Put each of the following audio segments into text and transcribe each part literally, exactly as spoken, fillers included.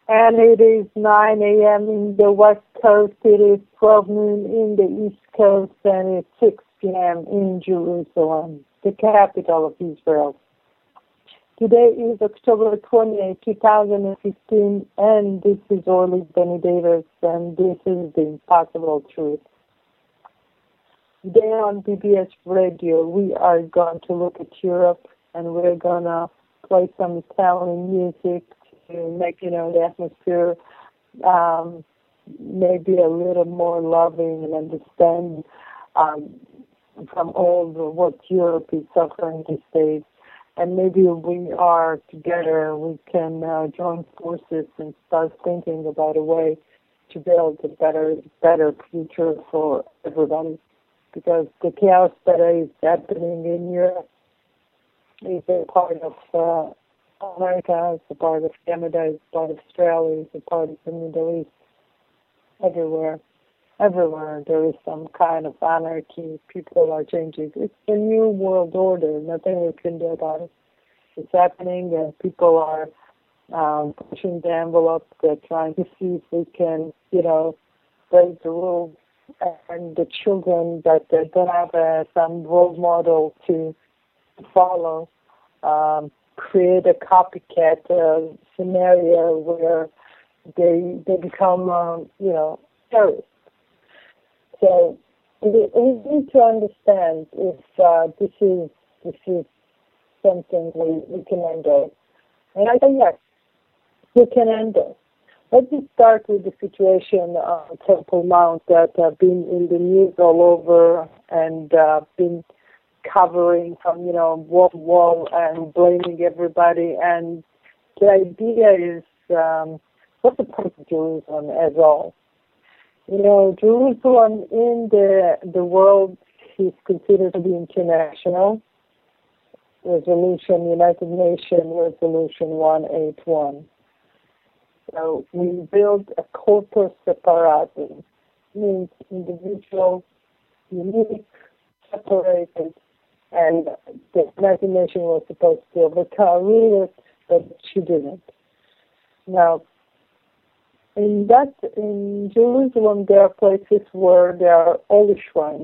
And it is nine a m in the West Coast, it is twelve noon in the East Coast, and it's six p m in Jerusalem, the capital of Israel. Today is October twenty-eighth, two thousand fifteen, and this is Orly Benny Davis, and this is The Impossible Truth. Today on B B S Radio, we are going to look at Europe, and we're going to play some Italian music to make, you know, the atmosphere um, maybe a little more loving and understand um, from all the, what Europe is suffering these days. And maybe we are together, we can uh, join forces and start thinking about a way to build a better, better future for everybody. Because the chaos that is happening in Europe is a part of uh, America, it's a part of Canada, it's a part of Australia, it's a part of the Middle East. Everywhere, everywhere there is some kind of anarchy. People are changing. It's a new world order. Nothing we can do about it. It's happening, and people are um, pushing the envelope. They're trying to see if we can, you know, break the rules. And the children that they don't have uh, some role model to follow, um, create a copycat uh, scenario where they they become, um, you know, terrorists. So we, we need to understand if uh, this is this is something we, we can handle. And I say yes, we can handle. Let me start with the situation on Temple Mount that have uh, been in the news all over and uh, been covering from, you know, wall to wall and blaming everybody. And the idea is, um, what's the point of Jerusalem at all? You know, Jerusalem in the the world is considered to be international. Resolution, United Nations Resolution one eighty-one. So we build a corpus separatum, means individual, unique, separated, and the United Nations was supposed to overcome it, but she didn't. Now, in that, in Jerusalem, there are places where there are holy shrines,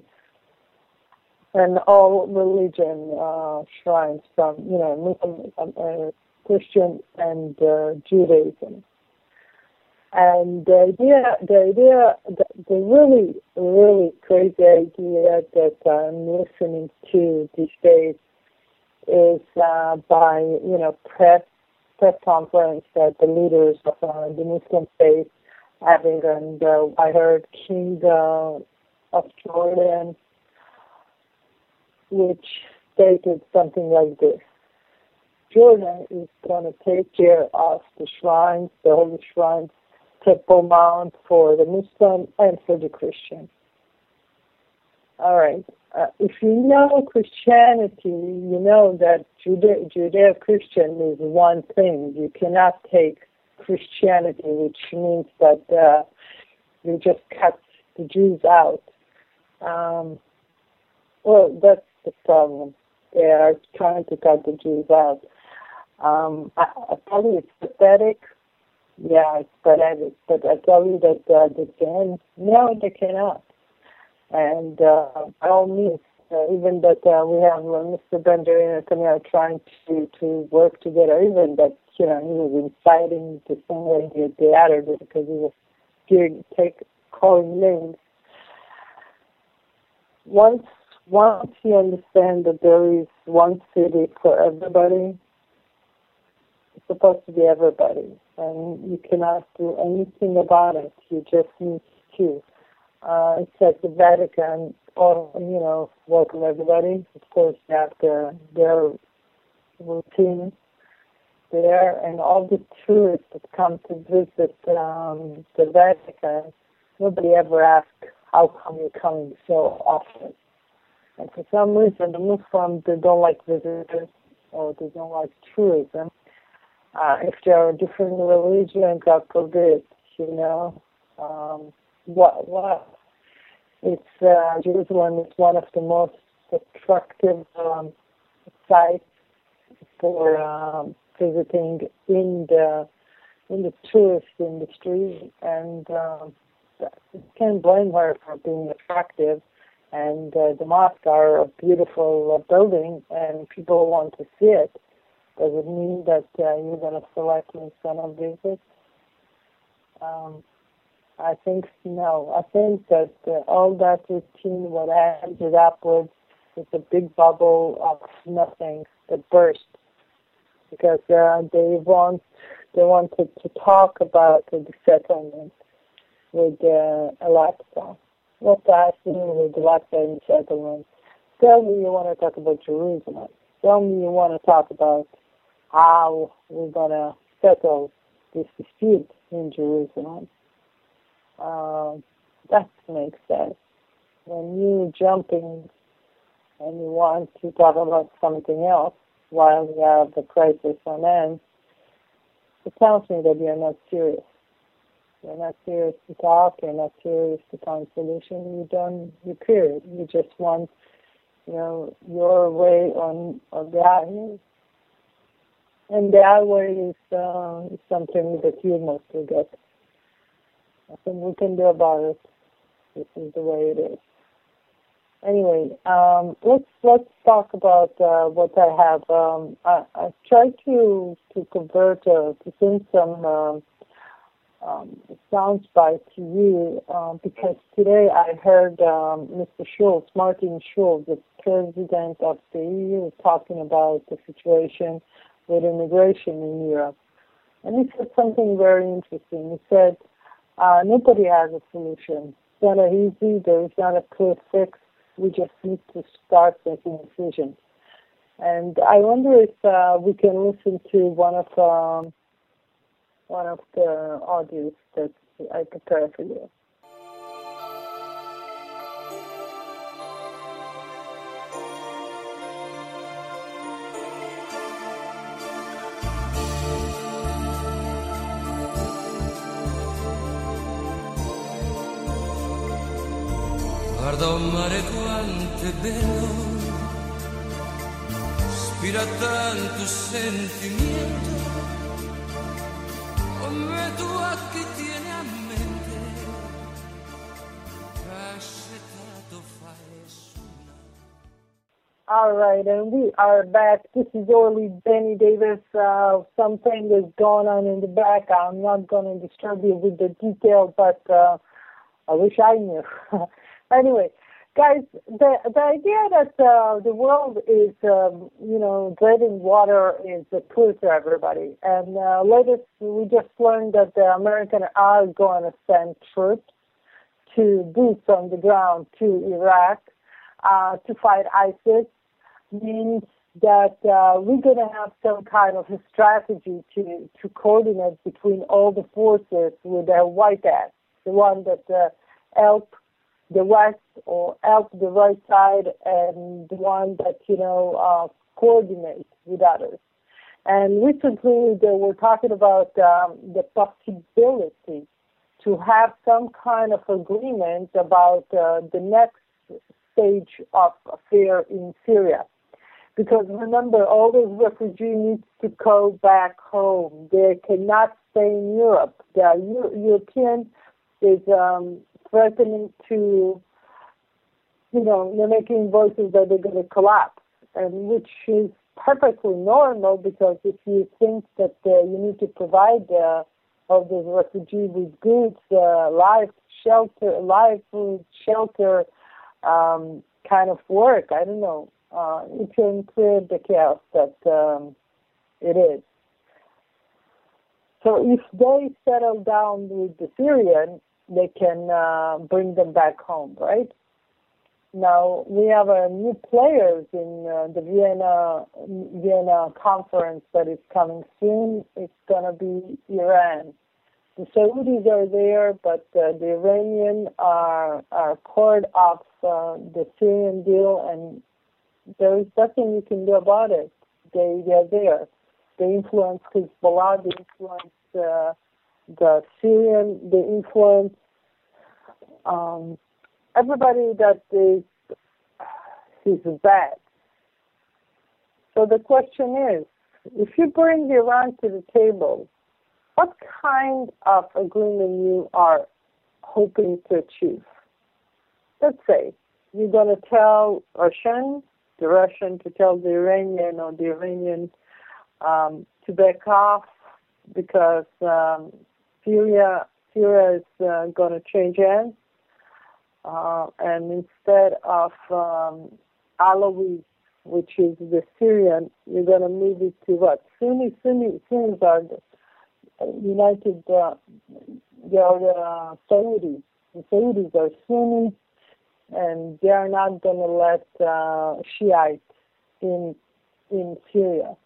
and all religion uh, shrines from, you know, Muslim, uh, Christian, and uh, Judaism. And the idea, the idea, the, the really, really crazy idea that I'm listening to these days is uh, by, you know, press press conference that the leaders of uh, the Muslim faith having, and uh, I heard King uh, of Jordan, which stated something like this: Jordan is going to take care of the shrines, the holy shrines, Temple Mount for the Muslim and for the Christian. All right. Uh, if you know Christianity, you know that Jude- Judeo-Christian is one thing. You cannot take Christianity, which means that uh, you just cut the Jews out. Um, well, that's the problem. They are trying to cut the Jews out. Um, I, I tell you, it's pathetic. Yeah, it's pathetic. But I tell you that uh, they can. No, they cannot. And uh, by all means, uh, even that uh, we have uh, Mister Benjamin Netanyahu trying to, to work together, even that, you know, he was inciting the same way he did the other because he was giving, take, calling names. Once, once you understand that there is one city for everybody, it's supposed to be everybody, and you cannot do anything about it. You just need to. Uh, it's like the Vatican, or, you know, welcome everybody. Of course, they have their, their routine there, and all the tourists that come to visit um, the Vatican, nobody ever asks, how come you're coming so often? And for some reason, the Muslims, they don't like visitors, or they don't like tourism. Uh, if there are different religions, God forbid, you know, um, what, what? It's, uh, Jerusalem is one of the most attractive um, sites for um, visiting in the in the tourist industry, and uh, you can't blame her for being attractive. And uh, the mosques are a beautiful uh, building, and people want to see it. Does it mean that uh, you're going to select which one of visit? Um, I think no. I think that uh, all that routine, what I ended up with, is a big bubble of nothing that burst, because uh, they want they wanted to talk about uh, the settlement with uh, Alexa. What does that mean with Alexa and settlement? Tell me you want to talk about Jerusalem. Tell me you want to talk about how we're going to settle this dispute in Jerusalem. Uh, that makes sense. When you're jumping and you want to talk about something else while we have the crisis on end, it tells me that you're not serious. You're not serious to talk. You're not serious to find solution. You don't. You period. You just want, you know, your way on on the highway, and the highway is, uh, is something that you mostly get. Nothing we can do about it. This is the way it is. Anyway, um, let's let's talk about uh, what I have. Um, I, I tried to to convert uh, to sing some um, um, sounds bite to you uh, because today I heard um, Mister Schulz, Martin Schulz, the president of the E U, talking about the situation with immigration in Europe, and he said something very interesting. He said, uh, "Nobody has a solution. It's not easy. There is not a clear fix. We just need to start making decisions." And I wonder if uh, we can listen to one of um, one of the audios that I prepared for you. Guarda un mare quanto è bello, ispira tanto sentimiento, come tu a chi tieni a mente, che accettato fare suona. All right, and we are back. This is Orly Benny Davis. Uh, something is going on in the back. I'm not going to disturb you with the details, but uh, I wish I knew. Anyway, guys, the the idea that uh, the world is, um, you know, dreading water is uh, clear to everybody. And uh, latest, we just learned that the Americans are going to send troops to boots on the ground to Iraq uh, to fight ISIS. Means that uh, we're going to have some kind of a strategy to, to coordinate between all the forces with the white hat, the one that uh, help the West or help the right side, and the one that, you know, uh, coordinates with others. And recently they were talking about um, the possibility to have some kind of agreement about uh, the next stage of affair in Syria. Because remember, all those refugees need to go back home. They cannot stay in Europe. The Euro- European is um, threatening to, you know, they're making voices that they're going to collapse, and which is perfectly normal, because if you think that uh, you need to provide uh, all those refugees with goods, uh, life, shelter, life, food, shelter, um, kind of work, I don't know, uh, it can create the chaos that um, it is. So if they settle down with the Syrians, they can uh, bring them back home, right? Now, we have a new players in uh, the Vienna Vienna conference that is coming soon. It's going to be Iran. The Saudis are there, but uh, the Iranians are, are part of uh, the Syrian deal, and there is nothing you can do about it. They, they're there. They influence Hezbollah, they influence uh, the Syrian, they influence um, everybody that is, is bad. So the question is, if you bring Iran to the table, what kind of agreement you are hoping to achieve. Let's say you're going to tell Russian, the Russian to tell the Iranian, or the Iranian um, to back off because um, Syria, Syria is uh, going to change hands. Uh, and instead of um, Alawi, which is the Syrian, you're going to move it to what? Sunni, Sunni, Sunnis are the United, uh, they are the uh, Saudis. The Saudis are Sunni, and they are not going to let uh, Shiites in in Syria.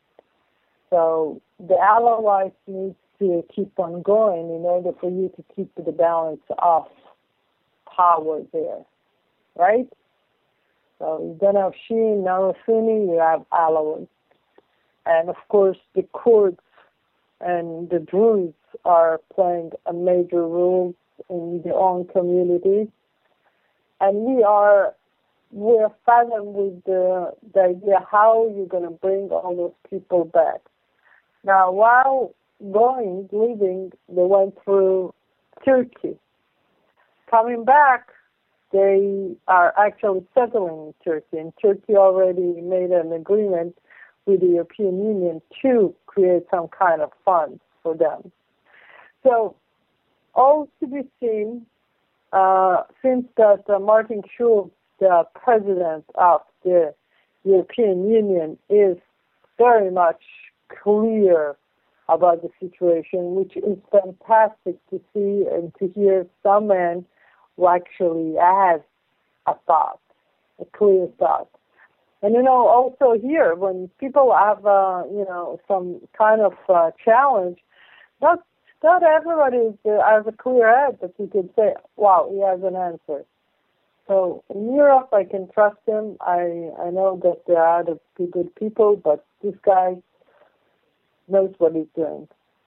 So the Alawites need to keep on going in order for you to keep the balance of power there, right? So you don't have Shia, now Sunni, you have Alawites. And of course the Kurds and the Druze are playing a major role in their own communities. And we are we're fathomed with the, the idea how you're going to bring all those people back. Now, while going, leaving, they went through Turkey. Coming back, they are actually settling in Turkey, and Turkey already made an agreement with the European Union to create some kind of fund for them. So, all to be seen, uh, since that uh, Martin Schulz, the president of the European Union, is very much clear about the situation, which is fantastic to see and to hear some man who actually has a thought, a clear thought. And, you know, also here, when people have, uh, you know, some kind of uh, challenge, not, not everybody is, uh, has a clear head that you can say, wow, he has an answer. So in Europe, I can trust him. I, I know that there are other good people, but this guy knows what he's doing.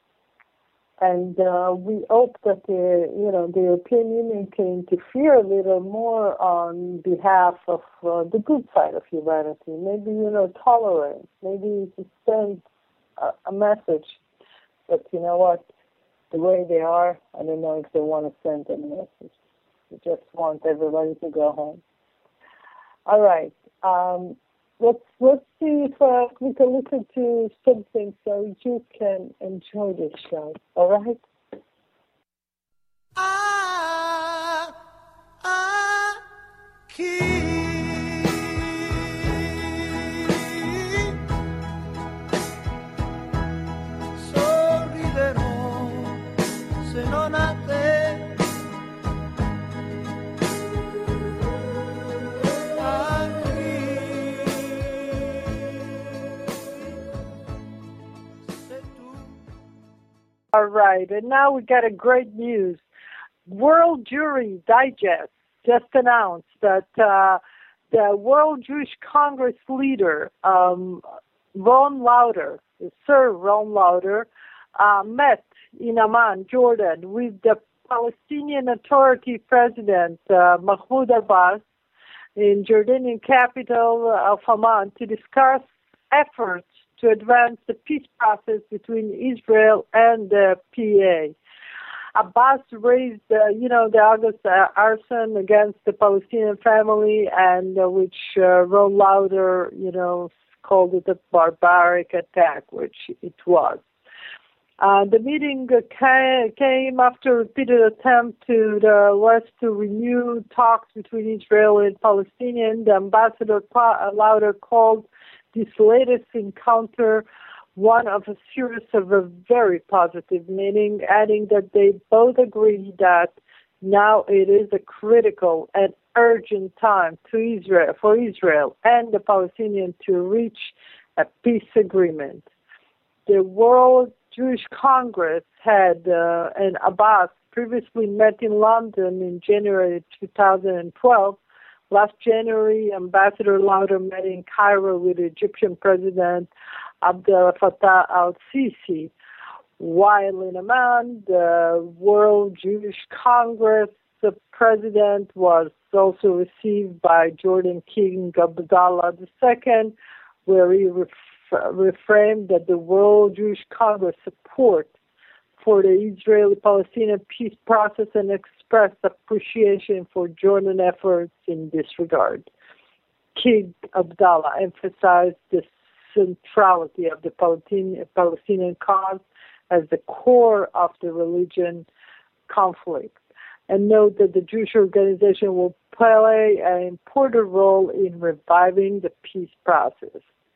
And uh, we hope that the, you know, the European Union can interfere a little more on behalf of uh, the good side of humanity. Maybe, you know, tolerance. Maybe to send a, a message. But you know what? The way they are, I don't know if they want to send a message. They just want everybody to go home. All right. Um, let's let's see if uh, we can listen to something so you can enjoy this show. All right. Ah, ah, chi sorriderò se non a te. All right, and now we got a great news. World Jewry Digest just announced that uh, the World Jewish Congress leader, um, Ron Lauder, Sir Ron Lauder, uh, met in Amman, Jordan, with the Palestinian Authority President, uh, Mahmoud Abbas, in Jordanian capital of Amman to discuss efforts to advance the peace process between Israel and the P A. Abbas raised, uh, you know, the August uh, arson against the Palestinian family, and uh, which uh, Ron Lauder, you know, called it a barbaric attack, which it was. Uh, the meeting uh, ca- came after a repeated attempt to the West to renew talks between Israel and Palestinians. The ambassador pa- Lauder called this latest encounter one of a series of a very positive meaning, adding that they both agree that now it is a critical and urgent time to Israel, for Israel and the Palestinians to reach a peace agreement. The World Jewish Congress had, uh, and Abbas previously met in London in January two thousand twelve. Last January, Ambassador Lauder met in Cairo with Egyptian President Abdel Fattah al-Sisi. While in Amman, the World Jewish Congress the president was also received by Jordan King Abdullah the Second, where he ref- reframed that the World Jewish Congress support for the Israeli-Palestinian peace process and expressed appreciation for Jordan efforts in this regard. King Abdullah emphasized the centrality of the Palestinian cause as the core of the religion conflict, and note that the Jewish organization will play an important role in reviving the peace process.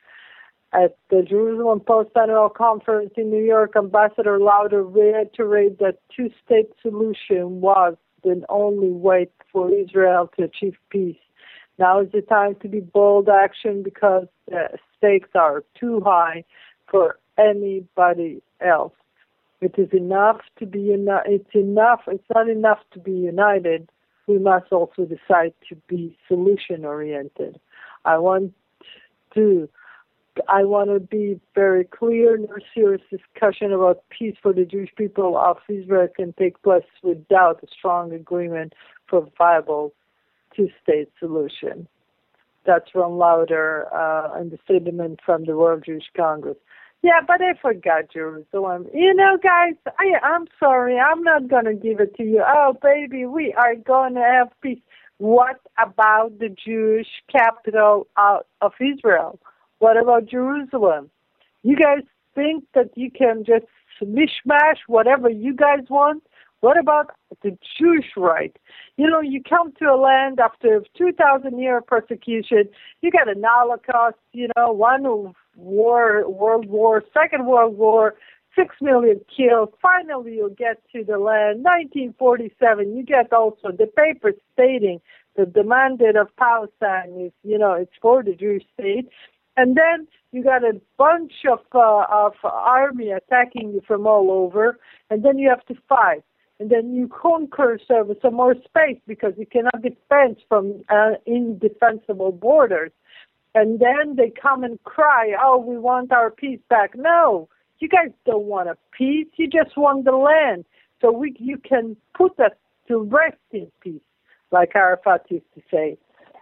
At the Jerusalem Post-Annual Conference in New York, Ambassador Lauder reiterated that two-state solution was the only way for Israel to achieve peace. Now is the time to be bold action because the stakes are too high for anybody else. It is enough to be uni- It's enough. It's not enough to be united. We must also decide to be solution-oriented. I want to. I want to be very clear. No serious discussion about peace for the Jewish people of Israel can take place without a strong agreement for a viable two-state solution. That's Ron Lauder uh, in the statement from the World Jewish Congress. Yeah, but I forgot Jerusalem. You know, guys, I, I'm sorry. I'm not going to give it to you. Oh, baby, we are going to have peace. What about the Jewish capital of, of Israel? What about Jerusalem? You guys think that you can just mishmash whatever you guys want? What about the Jewish right? You know, you come to a land after two thousand year persecution. You got an Holocaust, you know, one war, World War, Second World War, six million killed. Finally, you get to the land. nineteen forty-seven, you get also the paper stating the demanded of Palestine is, you know, it's for the Jewish state. And then you got a bunch of uh, of army attacking you from all over, and then you have to fight. And then you conquer some, some more space because you cannot defend from uh, indefensible borders. And then they come and cry, oh, we want our peace back. No, you guys don't want a peace. You just want the land. So we, you can put us to rest in peace, like Arafat used to say.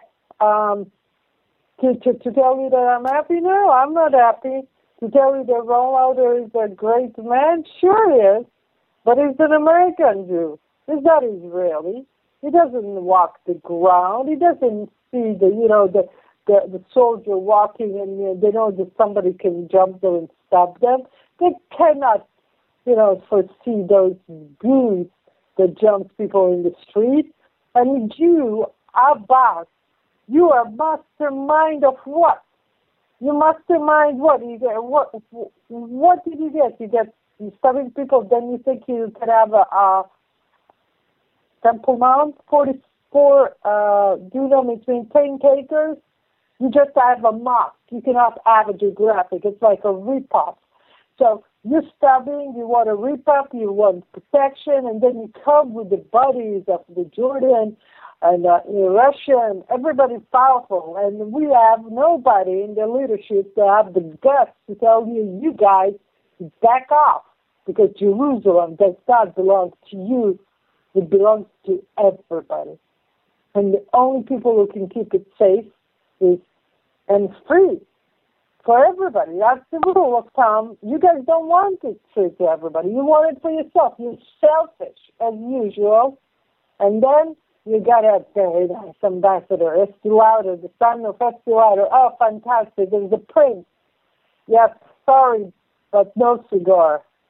Um, To, to, to tell you that I'm happy? No, I'm not happy. To tell you that Ron Lauder is a great man? Sure he is. But he's an American Jew. He's not Israeli. He doesn't walk the ground. He doesn't see the, you know, the the, the soldier walking and you know, they know that somebody can jump there and stop them. They cannot, you know, foresee those goons that jump people in the street. And you, Abbas, you are mastermind of what? You mastermind what? You get what? What did you get? You get you stabbing people. Then you think you can have a, a Temple Mount, forty-four uh, dunam between ten acres. You just have a mosque. You cannot have a geographic. It's like a ripoff. So you're stabbing. You want a ripoff. You want protection, and then you come with the bodies of the Jordan. And uh, in Russia, and everybody's powerful, and we have nobody in the leadership to have the guts to tell you, you guys, back off, because Jerusalem does not belong to you. It belongs to everybody. And the only people who can keep it safe is and free for everybody. That's the rule of thumb. You guys don't want it free to everybody. You want it for yourself. You're selfish, as usual. And then you got a very nice ambassador, Estee Lauder, the son of Estee Lauder. Oh, fantastic. There's the prince. Yes, sorry, but no cigar.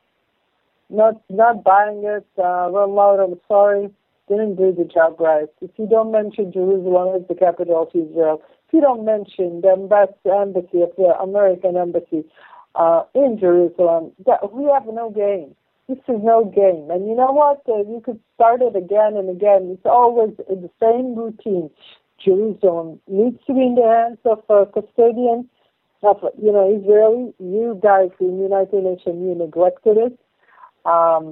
Not not buying it. Uh, Ron Lauder, I'm sorry. Didn't do the job right. If you don't mention Jerusalem as the capital of Israel, if you don't mention the embassy of the American embassy uh, in Jerusalem, that, we have no game. This is no game. And you know what? Uh, you could start it again and again. It's always the same routine. Jerusalem needs to be in the hands of uh, custodians, of, you know, Israeli. You guys in the United Nations, you neglected it. Um,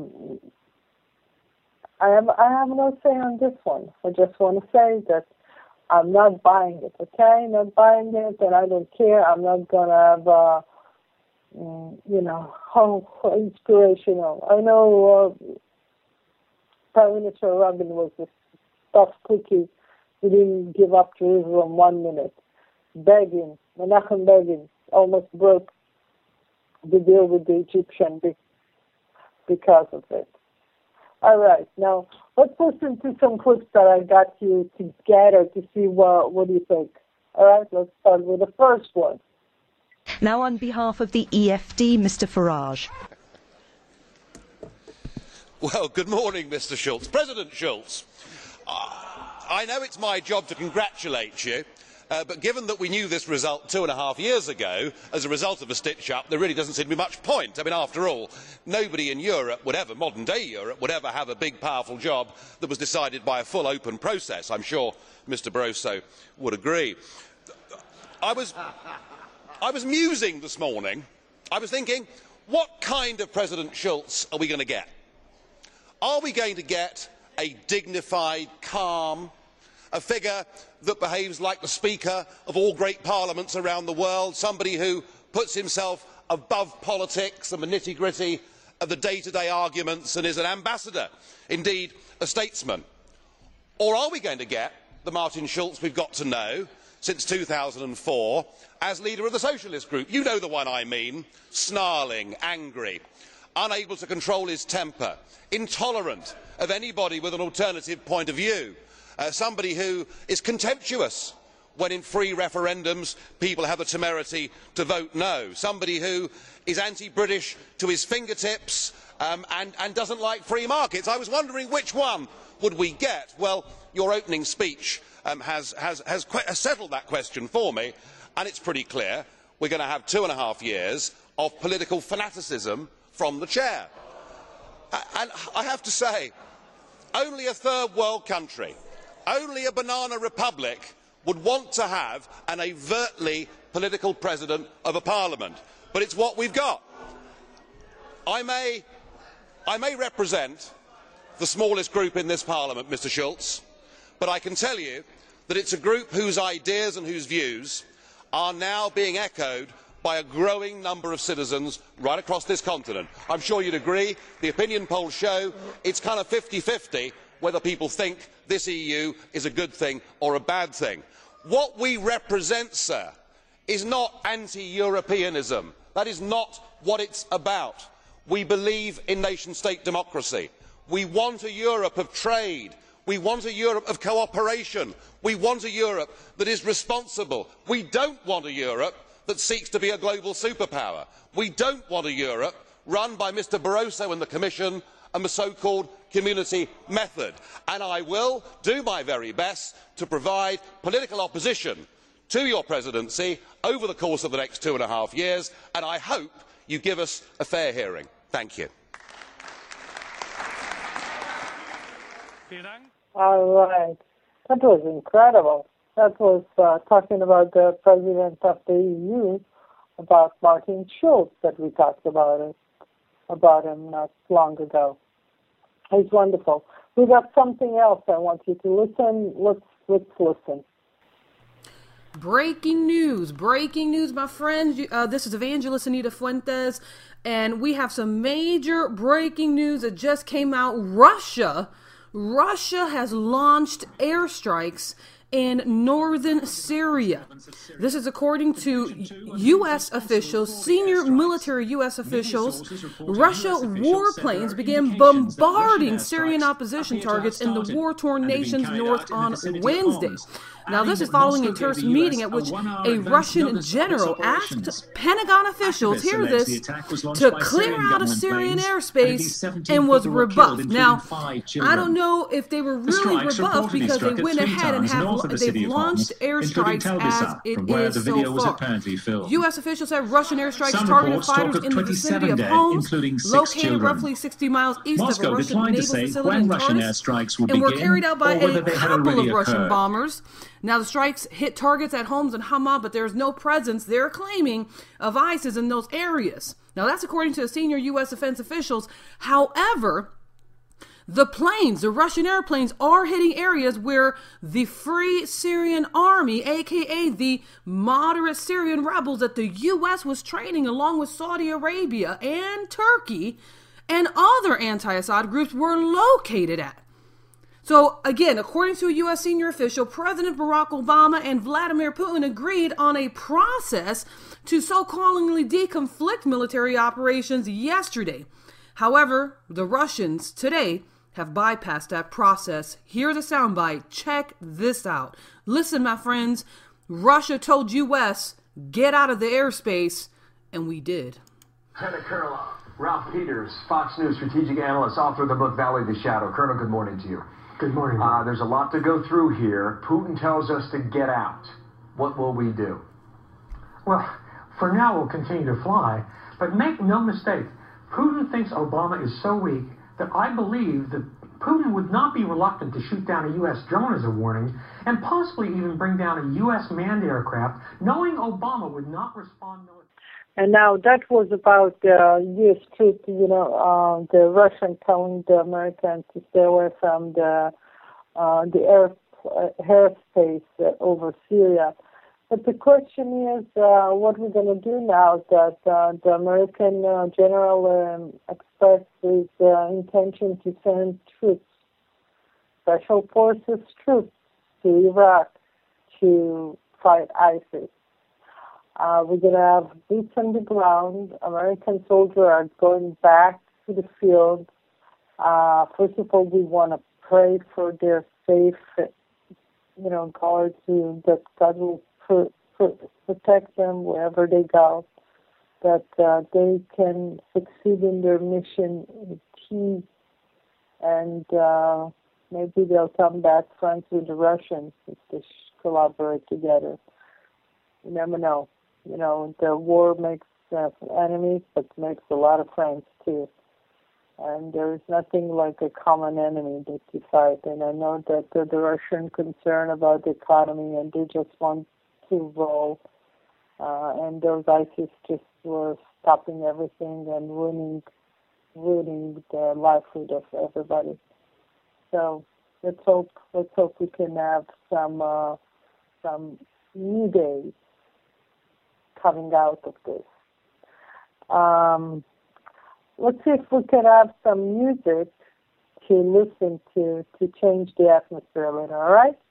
I have, I have no say on this one. I just want to say that I'm not buying it, okay? Not buying it, and I don't care. I'm not going to have... Uh, Mm, you know, how inspirational. I know uh, Prime Minister Rabin was a tough cookie. He didn't give up Jerusalem one minute. Begin, Menachem Begin, almost broke the deal with the Egyptian because of it. All right, now let's listen to some clips that I got you together to see what, what do you think. All right, let's start with the first one. Now on behalf of the E F D, Mister Farage. Well, good morning, Mister Schulz. President Schulz, uh, I know it's my job to congratulate you, uh, but given that we knew this result two and a half years ago as a result of a stitch-up, there really doesn't seem to be much point. I mean, after all, nobody in Europe would ever, modern-day Europe, would ever have a big, powerful job that was decided by a full, open process. I'm sure Mister Barroso would agree. I was, I was musing this morning. I was thinking, what kind of President Schulz are we going to get? Are we going to get a dignified, calm, a figure that behaves like the Speaker of all great parliaments around the world, somebody who puts himself above politics and the nitty-gritty of the day-to-day arguments and is an ambassador, indeed a statesman? Or are we going to get the Martin Schulz we've got to know since two thousand four as leader of the Socialist Group? You know the one I mean, snarling, angry, unable to control his temper, intolerant of anybody with an alternative point of view, uh, somebody who is contemptuous when in free referendums people have the temerity to vote no, somebody who is anti-British to his fingertips um, and, and doesn't like free markets. I was wondering which one would we get. Well, your opening speech um, has, has, has, has settled that question for me, and it's pretty clear. We're going to have two and a half years of political fanaticism from the chair. And I have to say, only a third world country, only a banana republic would want to have an overtly political president of a parliament. But it's what we've got. I may, I may represent the smallest group in this parliament, Mister Schulz, but I can tell you that it's a group whose ideas and whose views are now being echoed by a growing number of citizens right across this continent. I'm sure you'd agree. The opinion polls show it's kind of fifty fifty whether people think this E U is a good thing or a bad thing. What we represent, sir, is not anti-Europeanism. That is not what it's about. We believe in nation-state democracy. We want a Europe of trade. We want a Europe of cooperation. We want a Europe that is responsible. We don't want a Europe that seeks to be a global superpower. We don't want a Europe run by Mister Barroso and the Commission and the so-called community method. And I will do my very best to provide political opposition to your presidency over the course of the next two and a half years, and I hope you give us a fair hearing. Thank you. All right. That was incredible. That was uh, talking about the president of the E U, about Martin Schulz, that we talked about it, about him not long ago. He's wonderful. We got something else I want you to listen. Let's let's listen. Breaking news, breaking news, my friends. Uh, this is Evangelist Anita Fuentes, and we have some major breaking news that just came out. Russia, Russia has launched airstrikes in northern Syria. This is according to U S officials, senior military U S officials. Russia warplanes began bombarding Syrian opposition targets in the war-torn nation's north on Wednesday. Now, this is following a terse meeting at which a Russian general asked Pentagon officials, hear this, to clear out of Syrian airspace and was rebuffed. Now, I don't know if they were really rebuffed because they went ahead and have they've launched airstrikes as it is so far. U S officials said Russian airstrikes targeted fighters in the vicinity of homes located roughly sixty miles east of a Russian naval facility in Tartus, and were carried out by a couple of Russian bombers. Now, the strikes hit targets at homes in Hama, but there's no presence, they're claiming, of ISIS in those areas. Now, that's according to senior U S defense officials. However, the planes, the Russian airplanes, are hitting areas where the Free Syrian Army, aka the moderate Syrian rebels that the U S was training along with Saudi Arabia and Turkey and other anti-Assad groups, were located at. So, again, according to a U S senior official, President Barack Obama and Vladimir Putin agreed on a process to so-callingly deconflict military operations yesterday. However, the Russians today have bypassed that process. Here's a soundbite. Check this out. Listen, my friends, Russia told U S, get out of the airspace, and we did. Lieutenant Colonel Ralph Peters, Fox News strategic analyst, author of the book Valley of the Shadow. Colonel, good morning to you. Good morning. Uh, there's a lot to go through here. Putin tells us to get out. What will we do? Well, for now, we'll continue to fly. But make no mistake, Putin thinks Obama is so weak that I believe that Putin would not be reluctant to shoot down a U S drone as a warning and possibly even bring down a U S manned aircraft, knowing Obama would not respond militarily. And now that was about the U S troops, you know, uh, the Russian telling the Americans to stay away from the uh, the air uh, airspace uh, over Syria. But the question is, uh, what we're going to do now that uh, the American uh, general um, expressed his uh, intention to send troops, special forces troops, to Iraq to fight ISIS. Uh, we're going to have boots on the ground. American soldiers are going back to the field. Uh, first of all, we want to pray for their safe, you know, guards, who, that God will pr- pr- protect them wherever they go, that uh, they can succeed in their mission with peace, and uh, maybe they'll come back friends with the Russians if they collaborate together. You never know. You know, the war makes uh, enemies, but makes a lot of friends too. And there is nothing like a common enemy that you fight. And I know that uh, the Russian concern about the economy, and they just want to roll. Uh, and those ISIS just were stopping everything and ruining, ruining the livelihood of everybody. So let's hope, let's hope we can have some, uh, some new days coming out of this. Um, let's see if we can have some music to listen to to change the atmosphere a little, all right?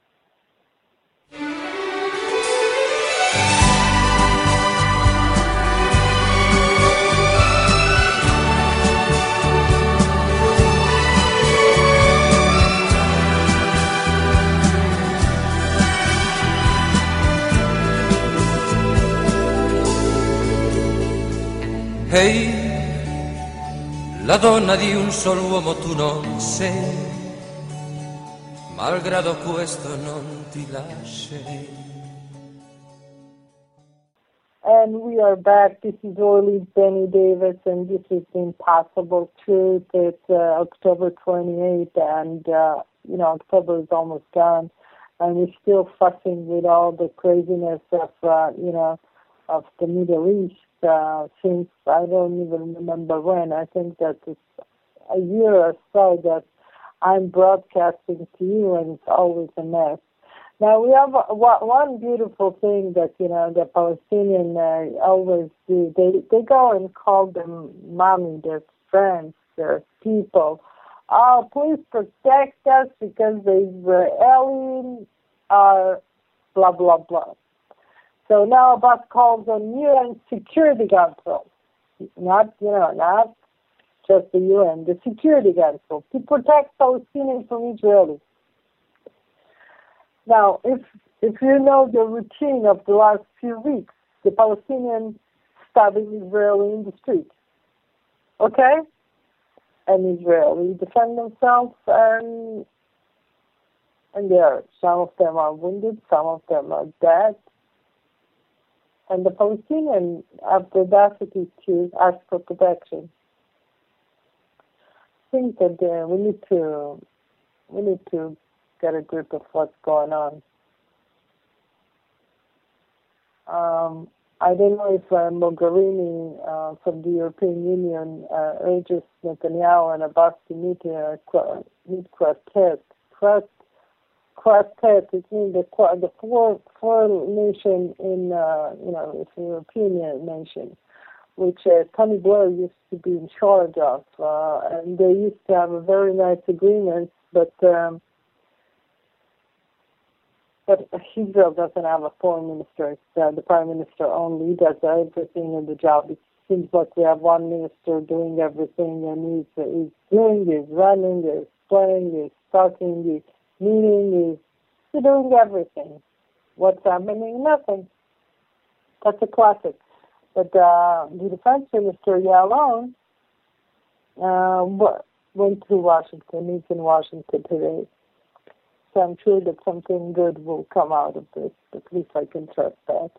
Ehi, la donna di un solo uomo tu non sei, malgrado questo non ti lascerei. And we are back. This is Orly Benny Davis, and this is Impossible Truth. It's uh, October twenty-eighth, and, uh, you know, October is almost gone, and we're still fussing with all the craziness of, uh, you know, of the Middle East. Uh, since I don't even remember when. I think that it's a year or so that I'm broadcasting to you, and it's always a mess. Now, we have a, one beautiful thing that, you know, the Palestinians uh, always do. They, they go and call them mommy, their friends, their people. Oh, please protect us because the Israelis are blah, blah, blah. So now Abbas calls on U N Security Council, not, you know, not just the U N, the Security Council, to protect Palestinians from Israelis. Now, if if you know the routine of the last few weeks, the Palestinians stabbing Israeli in the street, okay? And Israeli defend themselves, and and there, some of them are wounded, some of them are dead. And the Palestinians have the audacity to ask for protection. I think that uh, we need to we need to get a grip of what's going on. Um, I don't know if uh, Mogherini uh, from the European Union uh, urges Netanyahu and Abbas to meet a uh, meet quartet. Quartet, it means the the four four nation in uh, you know, it's a European nation, which uh, Tony Blair used to be in charge of, uh, and they used to have a very nice agreement, but um, but Israel doesn't have a foreign minister. It's, uh, the prime minister only does everything, and the job is seems like we have one minister doing everything, and he's, he's doing, he's running, he's playing, he's talking, he's meeting, he's doing everything. What's happening? Nothing. That's a classic. But uh, the defense minister, Yalon, uh, went to Washington. He's in Washington today. So I'm sure that something good will come out of this. At least I can trust that.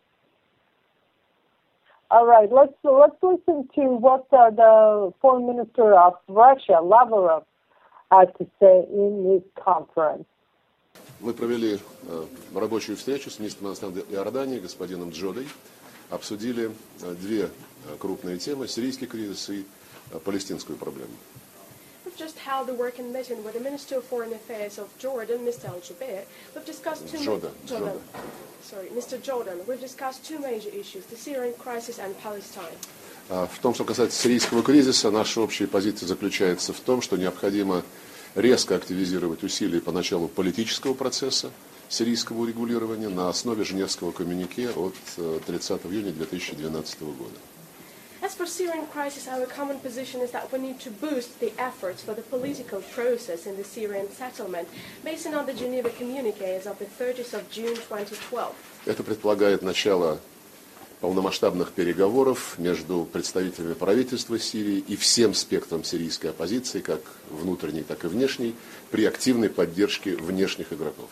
All right, let's let's listen to what uh, the foreign minister of Russia, Lavrov, had to say in this conference. Мы провели э, рабочую встречу с министром иностранных дел Иордании, господином Джодой. Обсудили э, две э, крупные темы: сирийский кризис и э, палестинскую проблему. We've just held a working meeting with the Minister of Foreign Affairs of Jordan, Mister Al-Jubeir. We've discussed two Jordan, Jordan. Jordan. Sorry, Mister Jordan. We've discussed two major issues: the Syrian crisis and Palestine. В том, что касается сирийского кризиса, наша общая позиция заключается в том, что необходимо резко активизировать усилия по началу политического процесса сирийского урегулирования на основе Женевского коммюнике от тридцатого июня две тысячи двенадцатого года. As for Syrian crisis, our common position is that we need to boost the efforts for the political process in the Syrian settlement, based on the Geneva communiques of the thirtieth of June twenty twelve. Это предполагает начало полномасштабных переговоров между представителями правительства Сирии и всем спектром сирийской оппозиции, как внутренней, так и внешней, при активной поддержке внешних игроков.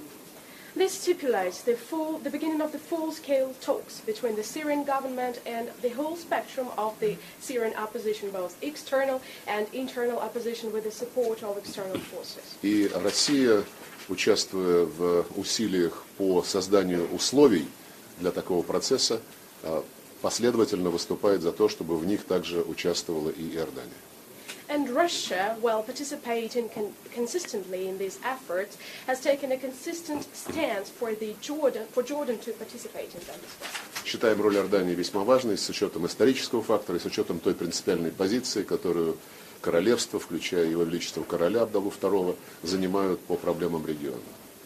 This stipulates the, full, the beginning of the full-scale talks between the Syrian government and the whole spectrum of the Syrian opposition, both external and internal opposition, with the support of external forces. И Россия, участвуя в усилиях по созданию условий для такого процесса, последовательно выступает за то, чтобы в них также участвовала и Иордания. And Russia, while participating con consistently in these efforts, has taken a consistent stance for the Jordan, for Jordan to participate in them as well. Считаем роль Иордании весьма важной с учетом исторического фактора и с учетом той принципиальной позиции, которую королевство, включая Его Величество короля Абдаллу второго, занимают по проблемам региона.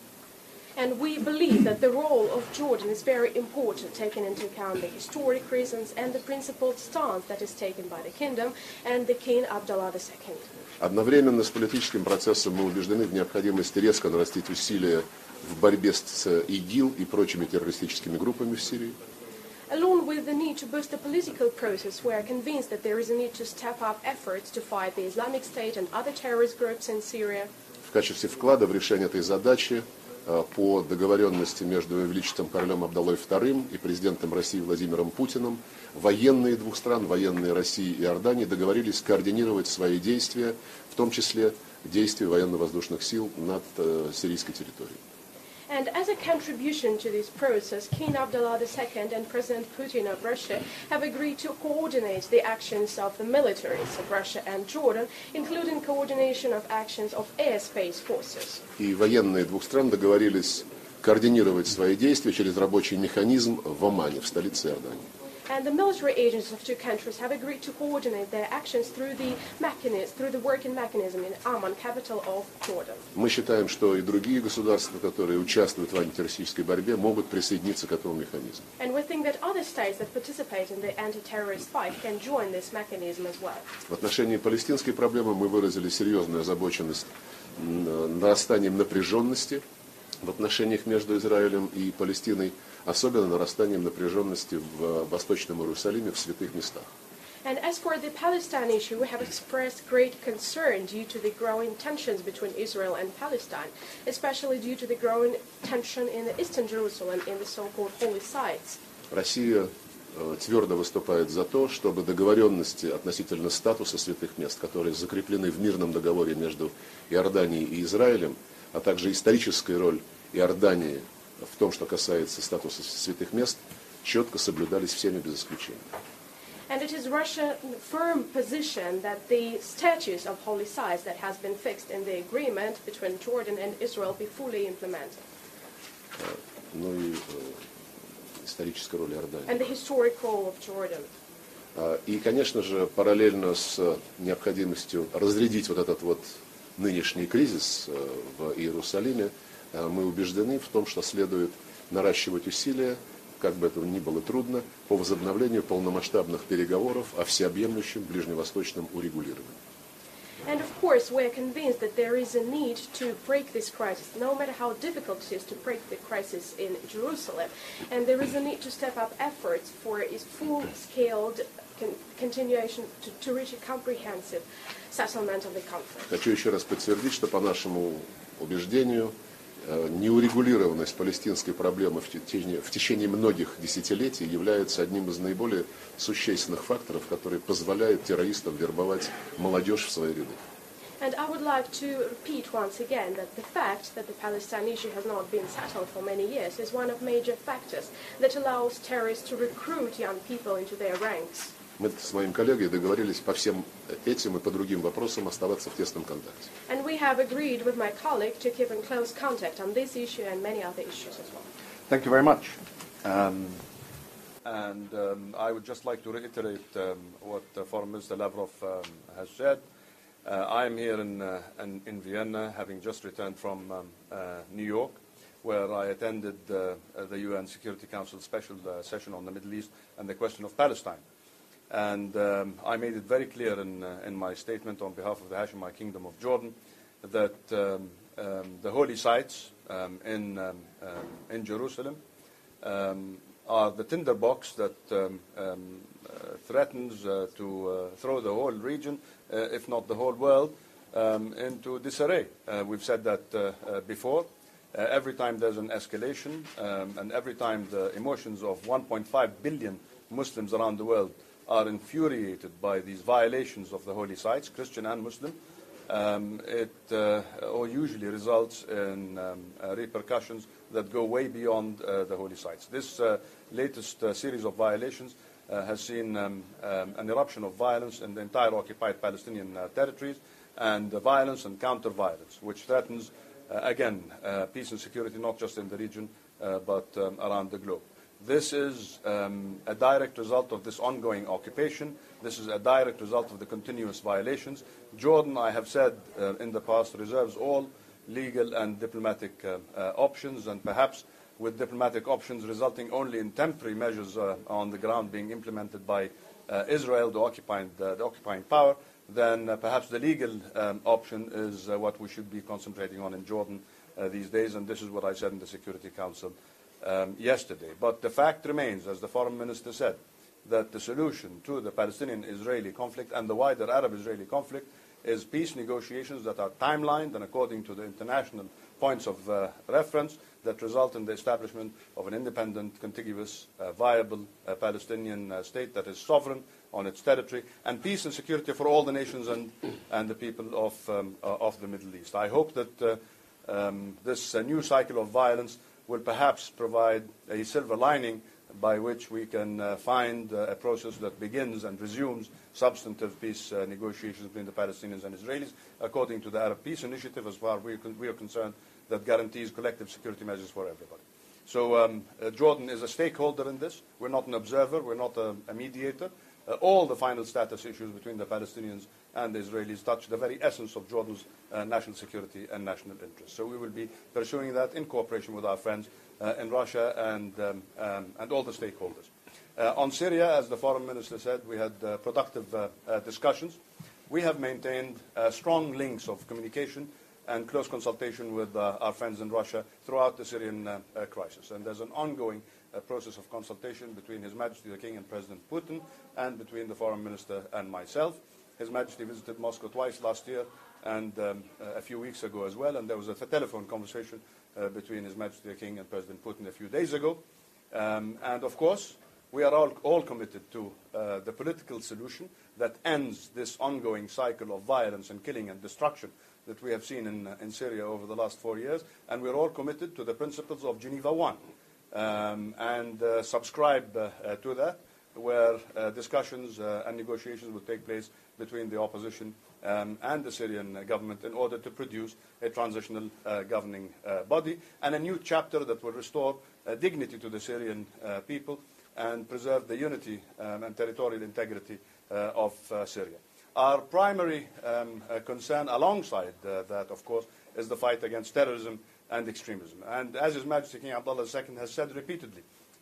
And we believe that the role of Jordan is very important, taking into account the historic reasons and the principled stance that is taken by the kingdom and the King Abdullah the Second. Одновременно с политическим процессом мы убеждены в необходимости резко нарастить усилия в борьбе с ИГИЛ и прочими террористическими группами в Сирии. Along with the need to boost the political process, we are convinced that there is a need to step up efforts to fight the Islamic State and other terrorist groups in Syria. В качестве вклада в решение этой задачи по договоренности между Его Величеством королем Абдаллой вторым и президентом России Владимиром Путиным, военные двух стран, военные России и Иордании, договорились координировать свои действия, в том числе действия военно-воздушных сил над э, сирийской территорией. And as a contribution to this process, King Abdullah the Second and President Putin of Russia have agreed to coordinate the actions of the militaries of Russia and Jordan, including coordination of actions of airspace forces. И военные двух стран договорились координировать свои действия через рабочий механизм в Омане, в столице Иордании. And the military agents of two countries have agreed to coordinate their actions through the mechanism, through the working mechanism in Amman, capital of Jordan. Мы считаем, что и другие государства, которые участвуют в антитеррористической борьбе, могут присоединиться к этому механизму. And we think that other states that participate in the anti-terrorist fight can join this mechanism as well. В отношении палестинской проблемы мы выразили серьезную озабоченность нарастанием напряженности в отношениях между Израилем и Палестиной, особенно нарастанием напряженности в Восточном Иерусалиме, в святых местах. And as for the Palestine issue, we have expressed great concern due to the growing tensions between Israel and Palestine, especially due to the growing tension in the Eastern Jerusalem in the so-called holy sites. Россия твердо выступает за то, чтобы договоренности относительно статуса святых мест, которые закреплены в мирном договоре между Иорданией и Израилем, а также историческая роль Иордании в том, что касается статуса святых мест, четко соблюдались всеми без исключения. And it is Russia's firm position that the status of holy sites that has been fixed in the agreement between Jordan and Israel be fully implemented. Ну и историческая роль Иордании. And the historic role of Jordan. И, конечно же, параллельно с необходимостью разрядить вот этот вот нынешний кризис в Иерусалиме, мы убеждены в том, что следует наращивать усилия как бы этого ни было трудно, по возобновлению полномасштабных переговоров о всеобъемлющем ближневосточном урегулировании. And of course, we're convinced that there is a need to break this crisis, no matter how difficult it is to break the crisis in Jerusalem. And there is a need to step up efforts for a full-scale con- continuation to, to reach a comprehensive settlement of the conflict. Хочу еще раз подтвердить, что по нашему убеждению неурегулированность палестинской проблемы в течение, в течение многих десятилетий является одним из наиболее существенных факторов, которые позволяют террористам вербовать молодежь в свои ряды. And I would like to repeat once again that the fact that the Palestine issue has not been settled for many years is one of major factors that allows terrorists to recruit young people into their ranks. Мы с моим коллегой договорились по всем этим и по другим вопросам оставаться в тесном контакте. And we have agreed with my colleague to keep in close contact on this issue and many other issues as well. Thank you very much. Um, and um, I would just like to reiterate um, what uh, Foreign Minister Lavrov um, has said. Uh, I am here in, uh, in, in Vienna, having just returned from um, uh, New York, where I attended uh, the U N Security Council special uh, session on the Middle East and the question of Palestine. And um, I made it very clear in, uh, in my statement on behalf of the Hashemite Kingdom of Jordan that um, um, the holy sites um, in, um, um, in Jerusalem um, are the tinderbox that um, um, uh, threatens uh, to uh, throw the whole region, uh, if not the whole world, um, into disarray. Uh, we've said that uh, uh, before. Uh, every time there's an escalation um, and every time the emotions of one point five billion Muslims around the world are infuriated by these violations of the holy sites, Christian and Muslim, um, it uh, usually results in um, uh, repercussions that go way beyond uh, the holy sites. This uh, latest uh, series of violations uh, has seen um, um, an eruption of violence in the entire occupied Palestinian uh, territories, and uh, violence and counter-violence, which threatens, uh, again, uh, peace and security not just in the region, uh, but um, around the globe. This is um, a direct result of this ongoing occupation. This is a direct result of the continuous violations. Jordan, I have said uh, in the past, reserves all legal and diplomatic uh, uh, options, and perhaps with diplomatic options resulting only in temporary measures uh, on the ground being implemented by uh, Israel, the occupying, uh, the occupying power, then uh, perhaps the legal um, option is uh, what we should be concentrating on in Jordan uh, these days, and this is what I said in the Security Council Um, yesterday. But the fact remains, as the Foreign Minister said, that the solution to the Palestinian-Israeli conflict and the wider Arab-Israeli conflict is peace negotiations that are timelined and according to the international points of uh, reference that result in the establishment of an independent, contiguous, uh, viable uh, Palestinian uh, state that is sovereign on its territory, and peace and security for all the nations and, and the people of, um, uh, of the Middle East. I hope that uh, um, this uh, new cycle of violence will perhaps provide a silver lining by which we can uh, find uh, a process that begins and resumes substantive peace uh, negotiations between the Palestinians and Israelis, according to the Arab Peace Initiative, as far as we, we are concerned, that guarantees collective security measures for everybody. So um, uh, Jordan is a stakeholder in this. We're not an observer. We're not a, a mediator. Uh, all the final status issues between the Palestinians and the Israelis touch the very essence of Jordan's uh, national security and national interest. So we will be pursuing that in cooperation with our friends uh, in Russia and, um, um, and all the stakeholders. Uh, on Syria, as the Foreign Minister said, we had uh, productive uh, uh, discussions. We have maintained uh, strong links of communication and close consultation with uh, our friends in Russia throughout the Syrian uh, uh, crisis. And there's an ongoing uh, process of consultation between His Majesty the King and President Putin, and between the Foreign Minister and myself. His Majesty visited Moscow twice last year and um, uh, a few weeks ago as well, and there was a telephone conversation uh, between His Majesty the King and President Putin a few days ago. Um, and of course, we are all, all committed to uh, the political solution that ends this ongoing cycle of violence and killing and destruction that we have seen in, uh, in Syria over the last four years, and we're all committed to the principles of Geneva one, um, and uh, subscribe uh, uh, to that, where uh, discussions uh, and negotiations will take place between the opposition um, and the Syrian uh, government in order to produce a transitional uh, governing uh, body and a new chapter that will restore uh, dignity to the Syrian uh, people and preserve the unity um, and territorial integrity uh, of uh, Syria. Our primary um, uh, concern alongside uh, that, of course, is the fight against terrorism and extremism. And as His Majesty King Abdullah the Second has said repeatedly,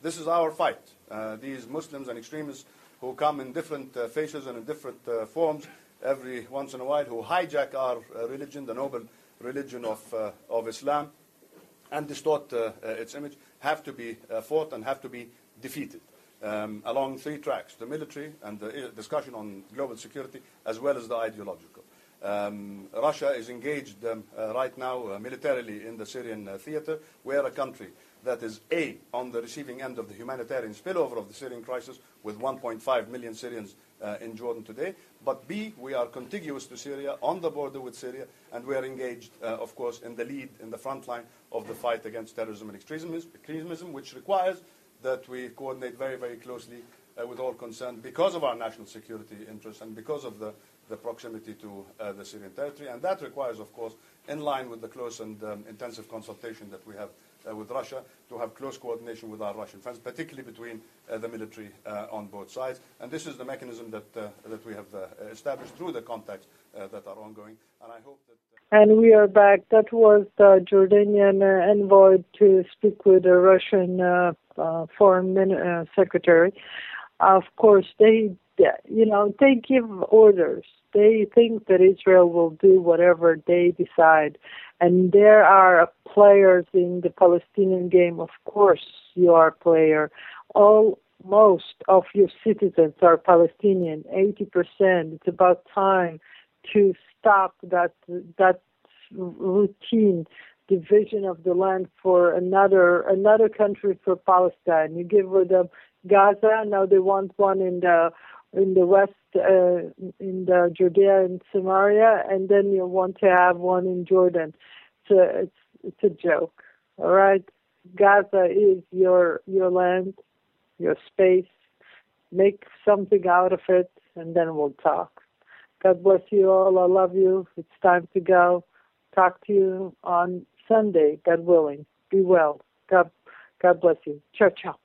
This is our fight. Uh, these Muslims and extremists who come in different uh, faces and in different uh, forms every once in a while, who hijack our uh, religion, the noble religion of, uh, of Islam, and distort uh, uh, its image, have to be uh, fought and have to be defeated um, along three tracks: the military and the discussion on global security, as well as the ideological. Um, Russia is engaged um, uh, right now uh, militarily in the Syrian uh, theater. We are a country that is A, on the receiving end of the humanitarian spillover of the Syrian crisis, with one point five million Syrians uh, in Jordan today, but B, we are contiguous to Syria, on the border with Syria, and we are engaged, uh, of course, in the lead, in the front line of the fight against terrorism and extremism, extremism which requires that we coordinate very, very closely uh, with all concerned because of our national security interests and because of the, the proximity to uh, the Syrian territory. And that requires, of course, in line with the close and um, intensive consultation that we have uh, with Russia, to have close coordination with our Russian friends, particularly between uh, the military uh, on both sides. And this is the mechanism that, uh, that we have uh, established through the contacts uh, that are ongoing. And I hope that... And we are back. That was the Jordanian uh, envoy to speak with the Russian uh, uh, foreign min- uh, secretary. Of course, they, you know, they give orders. They think that Israel will do whatever they decide. And there are players in the Palestinian game. Of course, you are a player. All most of your citizens are Palestinian. eighty percent. It's about time to stop that that routine division of the land for another another country for Palestine. You give them Gaza, now they want one in the in the west, uh, in the Judea and Samaria, and then you want to have one in Jordan. So it's it's a joke. All right, Gaza is your your land, your space. Make something out of it, and then we'll talk. God bless you all. I love you. It's time to go. Talk to you on Sunday, God willing. Be well. God, God bless you. Ciao, ciao.